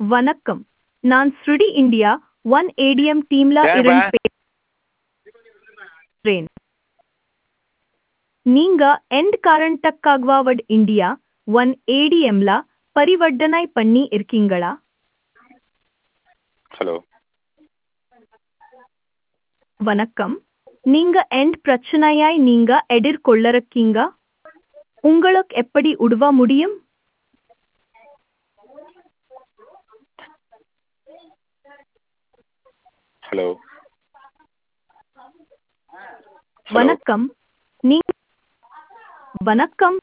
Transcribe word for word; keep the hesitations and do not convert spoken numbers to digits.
வணக்கம். நான் ஸ்ருடி India one ATM டீம்ல ஏன்பா இருந்து பேசுறேன். நீங்க எண்ட் காரண்டக்காகவாவட் இந்தியா ஒன் ஏடிஎம்ல பரிவர்த்தனை பண்ணி இருக்கீங்களா? ஹலோ வணக்கம். நீங்க எண்ட் பிரச்சனையாய் நீங்க எதிர்கொள்ளறக்கீங்க? உங்களுக்கு எப்படி உதவ முடியும்? ஹலோ ஹலோ வணக்கம். நீ வணக்கம்.